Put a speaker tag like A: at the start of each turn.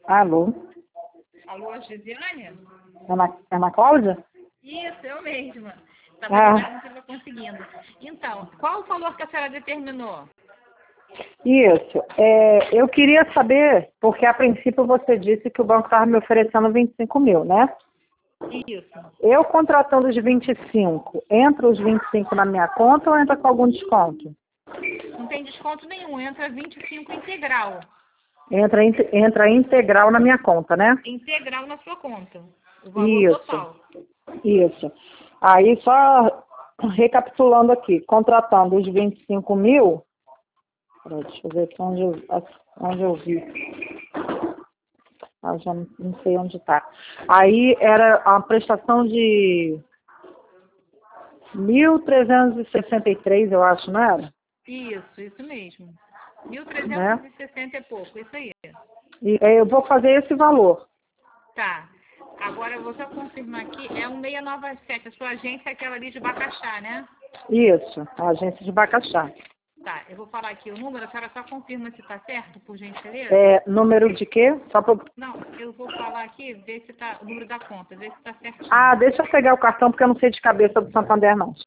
A: Alô?
B: Alô, Gisiane?
A: Ana Cláudia?
B: Isso, eu mesma. Estava
A: Ah,
B: ligando, não estava conseguindo. Então, qual o valor que a senhora determinou?
A: isso. Eu queria saber, porque a princípio você disse que o banco estava me oferecendo 25 mil, né?
B: Isso.
A: Eu contratando os 25, entra os 25 na minha conta ou entra com algum desconto?
B: Não tem desconto nenhum, entra 25 integral.
A: Entra integral na minha conta, né?
B: Integral na sua conta. O valor
A: Isso,
B: total.
A: isso. Aí só recapitulando aqui, contratando os 25 mil, peraí, deixa eu ver aqui onde eu vi. Já não sei onde está. Aí era a prestação de 1.363, eu acho, não era?
B: Isso mesmo.
A: Né?
B: 1.360 e pouco, isso aí.
A: E eu vou fazer esse valor.
B: Tá. Agora eu vou só confirmar aqui, é 1697, a sua agência é aquela ali de Bacaxá, né?
A: Isso, a agência de Bacaxá.
B: Tá, eu vou falar aqui o número, a senhora só confirma se tá certo, por gentileza?
A: Número de quê? Só pra...
B: Não, eu vou falar aqui, ver se tá o número da conta, ver se tá certinho.
A: Ah, deixa eu pegar o cartão, porque eu não sei de cabeça do Santander, não.